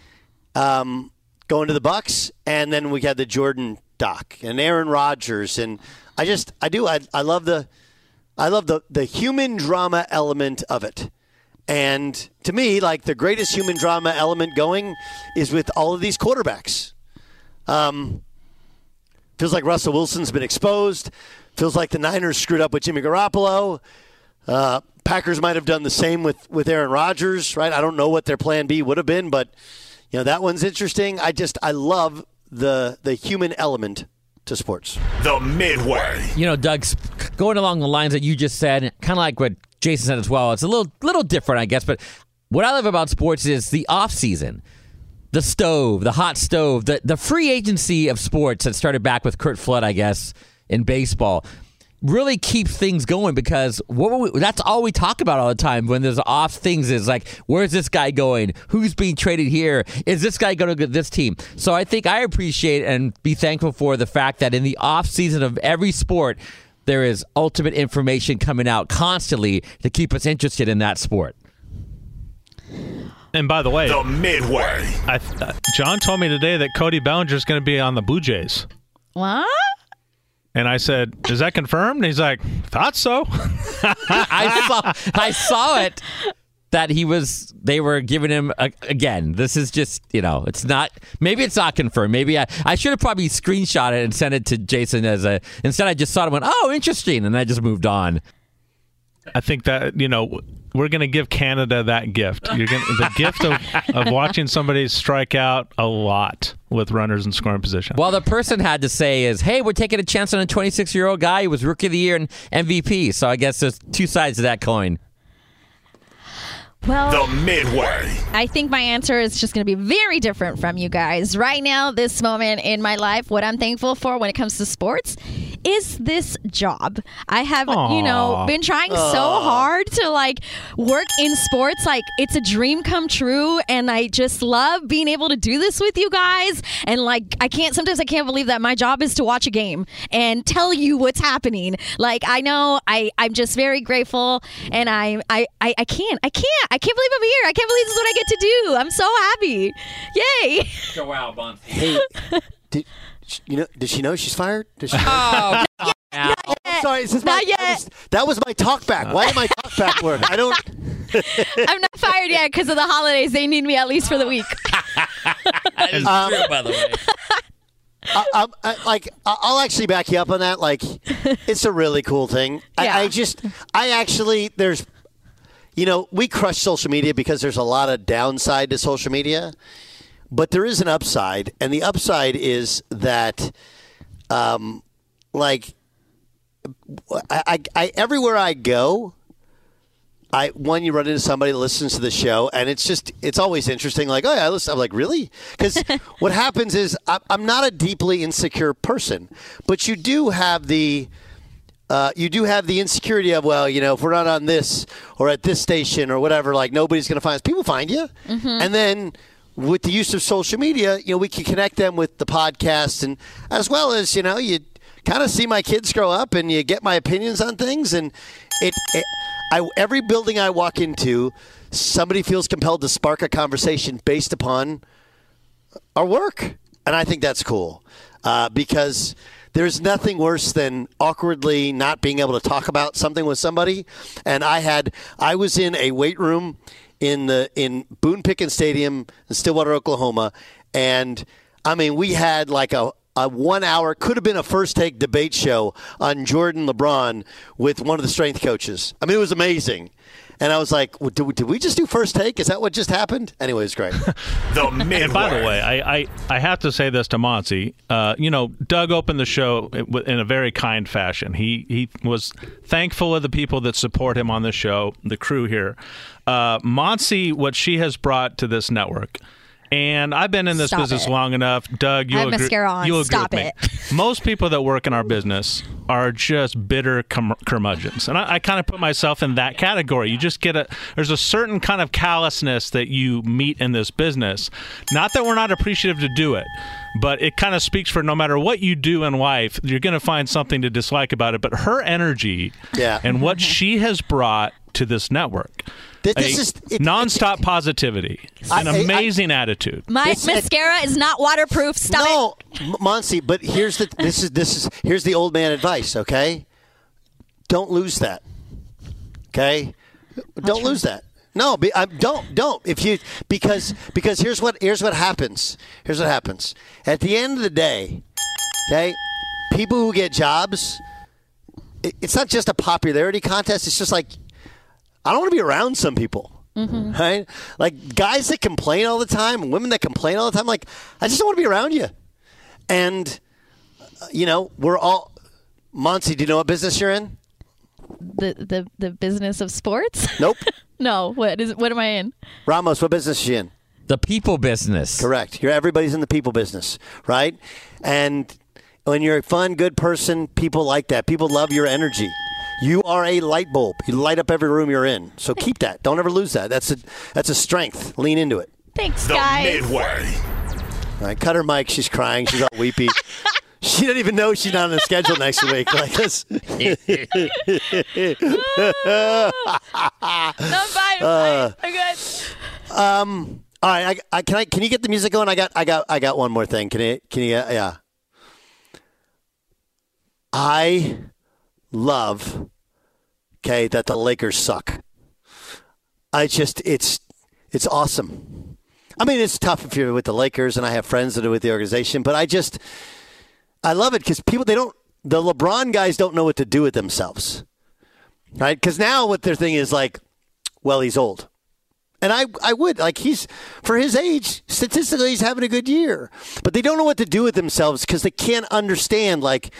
um, going to the Bucs, and then we had the Jordan doc and Aaron Rodgers, and I just I do I I love the I love the the human drama element of it. And to me, like, the greatest human drama element going is with all of these quarterbacks. Um, feels like Russell Wilson's been exposed. Feels like the Niners screwed up with Jimmy Garoppolo. Uh, Packers might have done the same with, with Aaron Rodgers, right? I don't know what their plan B would have been, but you know that one's interesting. I just I love the the human element to sports. The Midway. You know, Doug, going along the lines that you just said, kind of like what Jason said as well. It's a little little different, I guess, but what I love about sports is the off season. The stove, the hot stove, the, the free agency of sports that started back with Curt Flood, I guess, in baseball, really keeps things going because what we, that's all we talk about all the time when there's off things is like, where's this guy going? Who's being traded here? Is this guy going to get this team? So I think I appreciate and be thankful for the fact that in the off season of every sport, there is ultimate information coming out constantly to keep us interested in that sport. And by the way, the Midway. I, uh, John told me today that Cody Bellinger is going to be on the Blue Jays. What? And I said, "Is that confirmed?" And he's like, "Thought so." I saw. I saw it. That he was, they were giving him, a, again, this is just, you know, it's not, maybe it's not confirmed. Maybe I, I should have probably screenshot it and sent it to Jason as a, instead I just saw it and went, oh, interesting. And I just moved on. I think that, you know, we're going to give Canada that gift. You're gonna, the gift of, of watching somebody strike out a lot with runners in scoring position. Well, the person had to say is, hey, we're taking a chance on a twenty-six-year-old guy who was Rookie of the Year and M V P. So I guess there's two sides to that coin. Well, the Midway. I think my answer is just going to be very different from you guys. Right now, this moment in my life, what I'm thankful for when it comes to sports is this job. I have, Aww. you know, been trying Aww. so hard to like work in sports. Like it's a dream come true. And I just love being able to do this with you guys. And like, I can't, sometimes I can't believe that my job is to watch a game and tell you what's happening. Like, I know I, I'm just very grateful and I, I, I, I can't, I can't. I can't believe I'm here. I can't believe this is what I get to do. I'm so happy. Yay. Go out, Bonzi. Hey, did, you know, did she know she's fired? Did she know? Oh, not yet. Oh, I'm sorry. Is this Not my, yet. That was, that was my talk back. Why did my talk back work? I don't. I'm not fired yet because of the holidays. They need me at least for the week. That is Um, true, by the way. I, I, I, like I'll actually back you up on that. Like, it's a really cool thing. Yeah. I, I just, I actually, there's. You know, we crush social media because there's a lot of downside to social media, but there is an upside, and the upside is that, um, like, I, I, I everywhere I go, I one you run into somebody that listens to the show, and it's just it's always interesting. Like, oh yeah, I listen. I'm like, really? Because what happens is I'm, I'm not a deeply insecure person, but you do have the. Uh, you do have the insecurity of, well, you know, if we're not on this or at this station or whatever, like nobody's going to find us. People find you. Mm-hmm. And then with the use of social media, you know, we can connect them with the podcast and as well as, you know, you kind of see my kids grow up and you get my opinions on things. And it, it I, every building I walk into, somebody feels compelled to spark a conversation based upon our work. And I think that's cool uh, because – there's nothing worse than awkwardly not being able to talk about something with somebody. And I had, I was in a weight room in the in Boone Pickens Stadium in Stillwater, Oklahoma, and I mean we had like a, a one hour, could have been a first take debate show on Jordan LeBron with one of the strength coaches. I mean it was amazing. And I was like, well, did, we, did we just do first take? Is that what just happened? Anyway, it's great. The Midway. And by the way, I, I, I have to say this to Monty. Uh, you know, Doug opened the show in a very kind fashion. He he was thankful of the people that support him on the show, the crew here. Uh, Monty, what she has brought to this network. And I've been in this Stop business it. long enough. Doug, I have you'll agree, mascara on. you'll agree Stop with it. me. Most people that work in our business are just bitter cum- curmudgeons. And I, I kind of put myself in that category. You just get a, there's a certain kind of callousness that you meet in this business. Not that we're not appreciative to do it, but it kind of speaks for no matter what you do in life, you're going to find something to dislike about it. But her energy yeah. and what she has brought to this network. This, this is it, nonstop it, positivity, I, an I, amazing I, attitude. My this, mascara is not waterproof. Stop no, it. No, Monty. But here's the this is this is here's the old man advice. Okay, don't lose that. Okay, don't lose that. No, be, um, don't don't if you because because here's what here's what happens. Here's what happens. At the end of the day, okay, people who get jobs, it, it's not just a popularity contest. It's just like. I don't want to be around some people, mm-hmm. right? Like guys that complain all the time, women that complain all the time. Like, I just don't want to be around you. And, uh, you know, we're all – Monty, do you know what business you're in? The the, the business of sports? Nope. No. What is? What am I in? Ramos, what business is she in? The people business. Correct. You're everybody's in the people business, right? And when you're a fun, good person, people like that. People love your energy. You are a light bulb. You light up every room you're in. So keep that. Don't ever lose that. That's a that's a strength. Lean into it. Thanks, the guys. Midway. All right, cut her mic. She's crying. She's all weepy. She doesn't even know she's not on the schedule next week. Like this. No, I'm fine. I'm Uh, fine. I'm good. Um. All right. I, I can I can you get the music going? I got I got I got one more thing. Can you can you yeah. I love okay that the Lakers suck. I just it's it's awesome. I mean, it's tough if you're with the Lakers, and I have friends that are with the organization, but I just I love it because people they don't the LeBron guys don't know what to do with themselves, right? Because now what their thing is like, well, he's old. And I, I would, like, he's, for his age, statistically, he's having a good year. But they don't know what to do with themselves because they can't understand, like,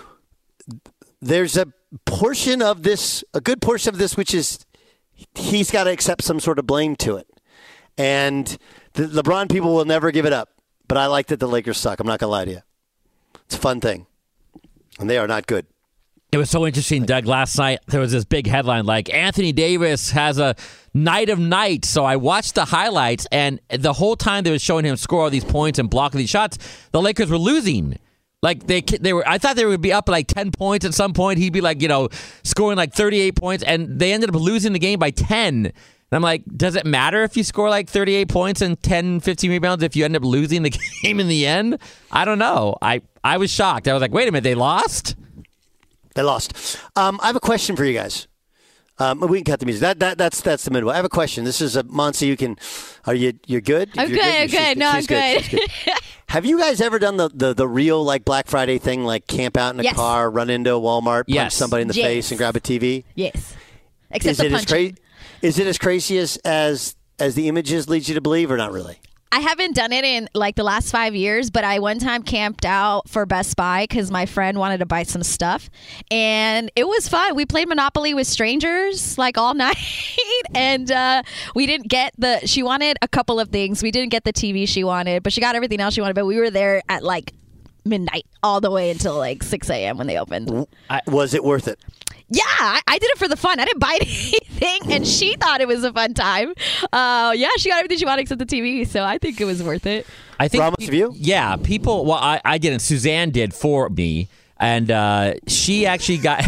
there's a portion of this, a good portion of this, which is he's got to accept some sort of blame to it. And the LeBron people will never give it up. But I like that the Lakers suck. I'm not going to lie to you. It's a fun thing. And they are not good. It was so interesting, Doug. Last night, there was this big headline like, Anthony Davis has a night of nights. So I watched the highlights, and the whole time they were showing him score all these points and block these shots, the Lakers were losing. Like, they they were, I thought they would be up like ten points at some point. He'd be like, you know, scoring like thirty-eight points, and they ended up losing the game by ten. And I'm like, does it matter if you score like thirty-eight points and ten, fifteen rebounds if you end up losing the game in the end? I don't know. I, I was shocked. I was like, wait a minute, they lost? They lost. Um, I have a question for you guys. Um, we can cut the music. That that that's that's the middle. I have a question. This is a Monsi. You can. Are you you're good? I'm you're good. I'm She's, good. No, I'm she's good. good. She's good. Have you guys ever done the, the, the real like Black Friday thing, like camp out in a Yes. car, run into a Walmart, punch Yes. somebody in the Yes. face, and grab a T V? Yes. Except Is the it as punching. crazy? Is it as crazy as, as as the images lead you to believe, or not really? I haven't done it in like the last five years, but I one time camped out for Best Buy because my friend wanted to buy some stuff, and it was fun. We played Monopoly with strangers like all night, and uh, we didn't get the. She wanted a couple of things. We didn't get the T V she wanted, but she got everything else she wanted. But we were there at like midnight all the way until like six a.m. when they opened. I, was it worth it? Yeah, I, I did it for the fun. I didn't buy anything, and she thought it was a fun time. Uh, yeah, she got everything she wanted except the T V, so I think it was worth it. I think. Ramos, have you? Yeah, people. Well, I, I didn't. Suzanne did for me, and uh, she actually got.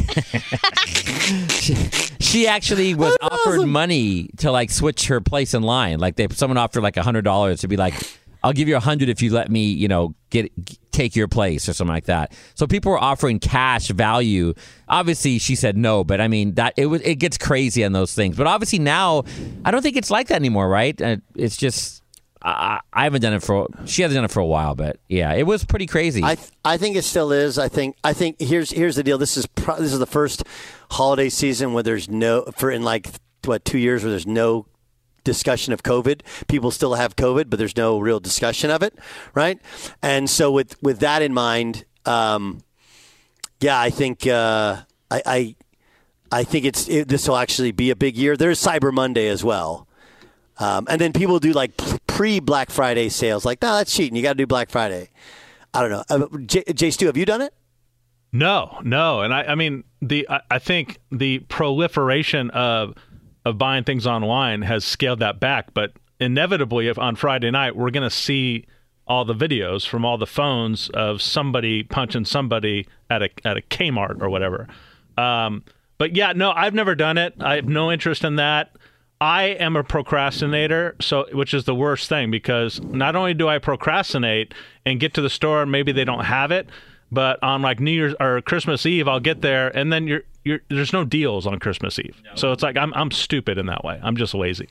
she, she actually was That's offered awesome. money to like switch her place in line. Like they, someone offered like a hundred dollars to be like, I'll give you a hundred if you let me, you know, get take your place or something like that. So people were offering cash value. Obviously, she said no, but I mean that it was it gets crazy on those things. But obviously now, I don't think it's like that anymore, right? Uh, it's just I, I haven't done it for she hasn't done it for a while, but yeah, it was pretty crazy. I th- I think it still is. I think I think here's here's the deal. This is pro- this is the first holiday season where there's no for in like what two years where there's no discussion of COVID. People still have COVID, but there's no real discussion of it, right? And so with with that in mind, um, yeah, I think uh, I, I I think it's it, this will actually be a big year. There's Cyber Monday as well, um, and then people do like pre Black Friday sales. Like, no, that's cheating. You got to do Black Friday. I don't know. Uh, J, J Stu, have you done it? No, no, and I, I mean the I, I think the proliferation of of buying things online has scaled that back, but inevitably, if on Friday night we're going to see all the videos from all the phones of somebody punching somebody at a at a Kmart or whatever. Um, but yeah, no, I've never done it. I have no interest in that. I am a procrastinator, so which is the worst thing because not only do I procrastinate and get to the store and maybe they don't have it, but on like New Year's or Christmas Eve, I'll get there and then you're you're there's no deals on Christmas Eve. So it's like I'm I'm stupid in that way. I'm just lazy.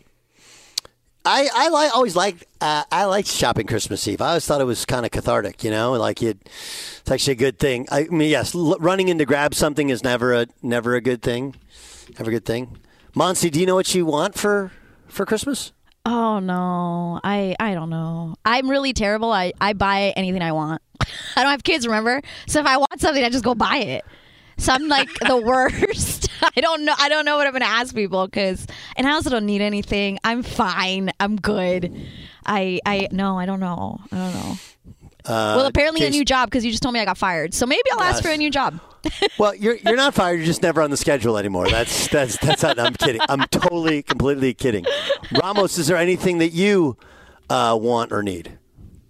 I I like always liked uh, I liked shopping Christmas Eve. I always thought it was kind of cathartic, you know, like it. It's actually a good thing. I mean, yes, l- running in to grab something is never a never a good thing. Never a good thing. Monsi, do you know what you want for for Christmas? Oh no, I I don't know. I'm really terrible. I, I buy anything I want. I don't have kids, remember? So if I want something, I just go buy it. So I'm like the worst. I don't know. I don't know what I'm gonna ask people because, and I also don't need anything. I'm fine. I'm good. I I no. I don't know. I don't know. Uh, well, apparently Jason, a new job because you just told me I got fired. So maybe I'll ask Yes. for a new job. Well, you're you're not fired. You're just never on the schedule anymore. That's that's that's not. I'm kidding. I'm totally, completely kidding. Ramos, is there anything that you uh, want or need?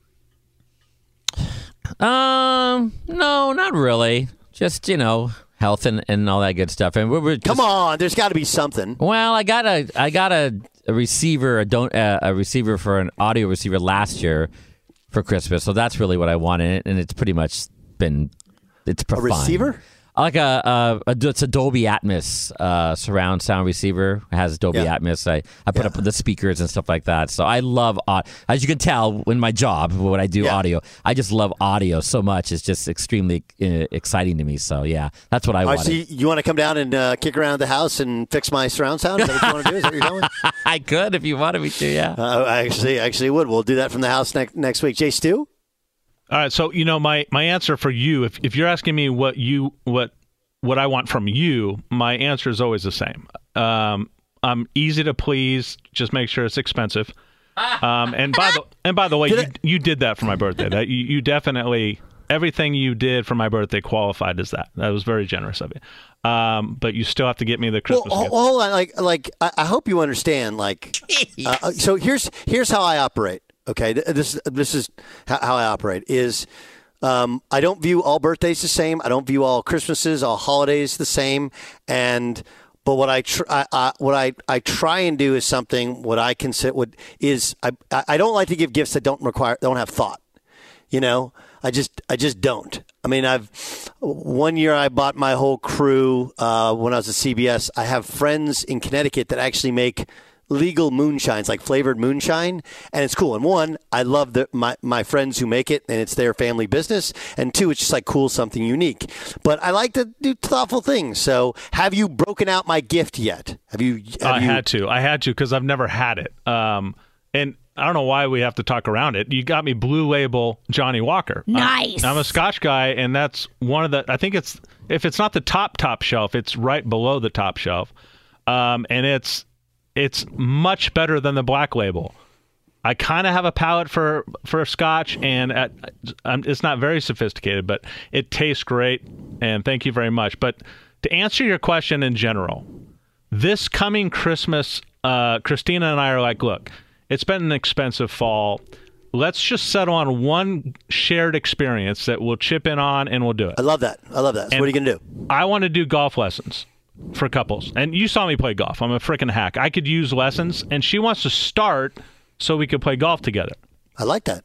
Um, no, not really. Just, you know, health and, and all that good stuff. And we're, we're just, Come on, there's got to be something. Well, I got a, I got a, a receiver, a don't uh, a receiver for an audio receiver last year for Christmas. So that's really what I wanted, and it's pretty much been it's a receiver. Fine. Like a, a, a it's a Dolby Atmos uh, surround sound receiver. It has Dolby Yeah. Atmos. I, I put Yeah. up the speakers and stuff like that. So I love, au- as you can tell in my job, when I do Yeah. audio, I just love audio so much. It's just extremely uh, exciting to me. So yeah, that's what I All right, wanted. so you, you want to come down and uh, kick around the house and fix my surround sound? Is that what you want to do? Is that what you're doing? I could if you wanted me to. Yeah. Uh, I actually, actually would. We'll do that from the house next next week. Jay Stu? All right, so you know my, my answer for you, if if you're asking me what you what what I want from you, my answer is always the same. Um, I'm easy to please. Just make sure it's expensive. Um, and by the and by the way, you, you did that for my birthday. That you, you definitely everything you did for my birthday qualified as that. That was very generous of you. Um, but you still have to get me the Christmas Well, gift. hold on. Like, like I, I hope you understand. Like, uh, so here's here's how I operate. Okay, this this is how, how I operate. Is um, I don't view all birthdays the same. I don't view all Christmases, all holidays the same. And but what I, tr- I, I what I, I try and do is something what I consider what is I I don't like to give gifts that don't require don't have thought. You know, I just I just don't. I mean, I've one year I bought my whole crew uh, when I was at C B S. I have friends in Connecticut that actually make legal moonshines, like flavored moonshine, and it's cool. And one, I love the, my my friends who make it, and it's their family business. And two, it's just like cool, something unique. But I like to do thoughtful things. So, have you broken out my gift yet? Have you? Have I you, had to. I had to because I've never had it. Um, and I don't know why we have to talk around it. You got me Blue Label Johnny Walker. Nice. I'm, I'm a Scotch guy, and that's one of the. I think it's if it's not the top top shelf, it's right below the top shelf, um, and it's it's much better than the Black Label. I kind of have a palate for for Scotch, and at, um, it's not very sophisticated, but it tastes great. And thank you very much. But to answer your question in general, this coming Christmas, uh, Christina and I are like, look. It's been an expensive fall. Let's just settle on one shared experience that we'll chip in on, and we'll do it. I love that. I love that. So what are you going to do? I want to do golf lessons for couples. And you saw me play golf. I'm a freaking hack. I could use lessons, and she wants to start so we could play golf together. I like that.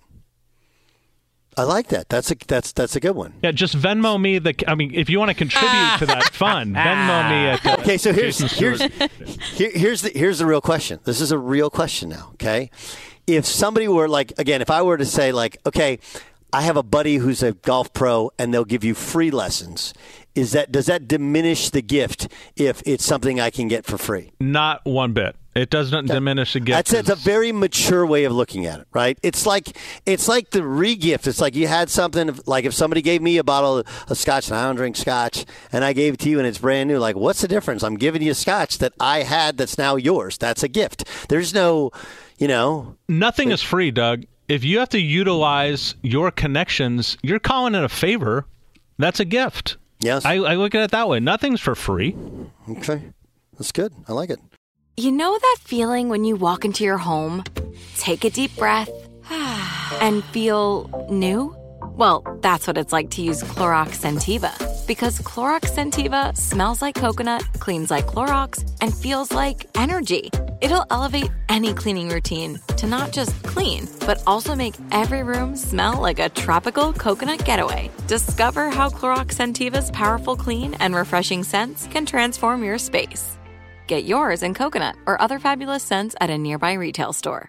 I like that. That's a that's that's a good one. Yeah, just Venmo me the. I mean, if you want to contribute to that fund, Venmo me at. Uh, Okay, so here's Jason here's Stewart. here, here's the here's the real question. This is a real question now. Okay, if somebody were like again, if I were to say like, okay, I have a buddy who's a golf pro, and they'll give you free lessons. Is that does that diminish the gift if it's something I can get for free? Not one bit. It doesn't diminish the gift. That's it's a very mature way of looking at it, right? It's like it's like the re-gift. It's like you had something like if somebody gave me a bottle of scotch and I don't drink scotch, and I gave it to you and it's brand new. Like, what's the difference? I'm giving you a scotch that I had that's now yours. That's a gift. There's no, you know, nothing is free, Doug. If you have to utilize your connections, you're calling it a favor. That's a gift. Yes, I, I look at it that way. Nothing's for free. Okay, that's good. I like it. You know that feeling when you walk into your home, take a deep breath, and feel new? Well, that's what it's like to use Clorox Scentiva. Because Clorox Scentiva smells like coconut, cleans like Clorox, and feels like energy. It'll elevate any cleaning routine to not just clean, but also make every room smell like a tropical coconut getaway. Discover how Clorox Scentiva's powerful clean and refreshing scents can transform your space. Get yours in coconut or other fabulous scents at a nearby retail store.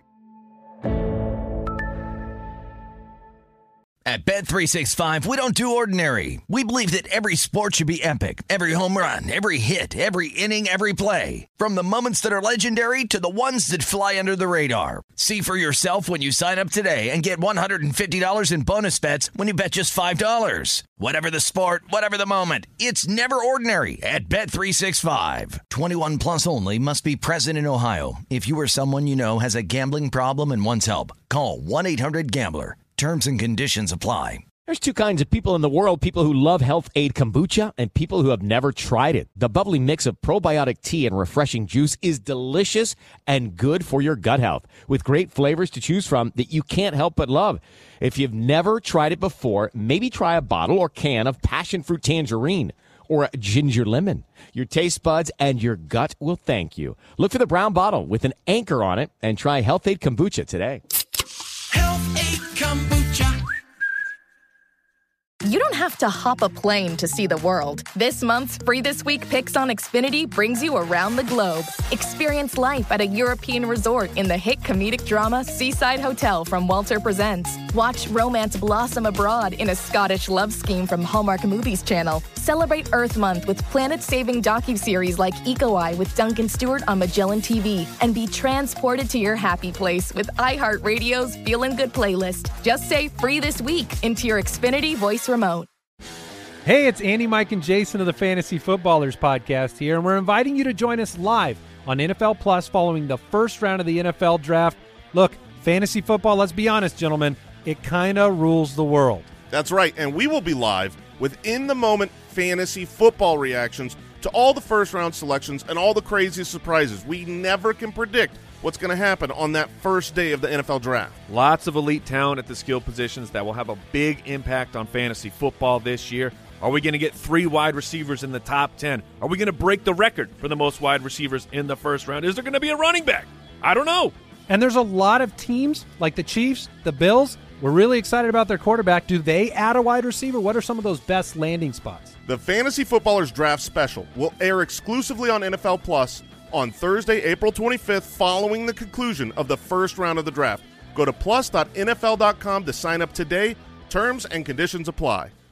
At Bet three sixty-five, we don't do ordinary. We believe that every sport should be epic. Every home run, every hit, every inning, every play. From the moments that are legendary to the ones that fly under the radar. See for yourself when you sign up today and get one hundred fifty dollars in bonus bets when you bet just five dollars. Whatever the sport, whatever the moment, it's never ordinary at Bet three sixty-five. twenty-one plus only. Must be present in Ohio. If you or someone you know has a gambling problem and wants help, call one eight hundred gambler. Terms and conditions apply. There's two kinds of people in the world, people who love Health Aid Kombucha and people who have never tried it. The bubbly mix of probiotic tea and refreshing juice is delicious and good for your gut health, with great flavors to choose from that you can't help but love. If you've never tried it before, maybe try a bottle or can of passion fruit tangerine, or ginger lemon. Your taste buds and your gut will thank you. Look for the brown bottle with an anchor on it and try Health Aid Kombucha today. Health Aid Kombucha. You don't have to hop a plane to see the world. This month's Free This Week Picks on Xfinity brings you around the globe. Experience life at a European resort in the hit comedic drama Seaside Hotel from Walter Presents. Watch romance blossom abroad in a Scottish love scheme from Hallmark Movies Channel. Celebrate Earth Month with planet-saving docuseries like Eco Eye with Duncan Stewart on Magellan T V. And be transported to your happy place with iHeartRadio's Feelin' Good playlist. Just say Free This Week into your Xfinity voice remote. Hey, it's Andy, Mike, and Jason of the Fantasy Footballers podcast here, and we're inviting you to join us live on N F L Plus following the first round of the N F L Draft. Look, fantasy football, let's be honest, gentlemen, it kind of rules the world. That's right, and we will be live with in-the-moment fantasy football reactions to all the first-round selections and all the crazy surprises. We never can predict what's going to happen on that first day of the N F L Draft. Lots of elite talent at the skill positions that will have a big impact on fantasy football this year. Are we going to get three wide receivers in the top ten? Are we going to break the record for the most wide receivers in the first round? Is there going to be a running back? I don't know. And there's a lot of teams like the Chiefs, the Bills. We're really excited about their quarterback. Do they add a wide receiver? What are some of those best landing spots? The Fantasy Footballers Draft Special will air exclusively on N F L Plus on Thursday, April twenty-fifth, following the conclusion of the first round of the draft. Go to plus dot N F L dot com to sign up today. Terms and conditions apply.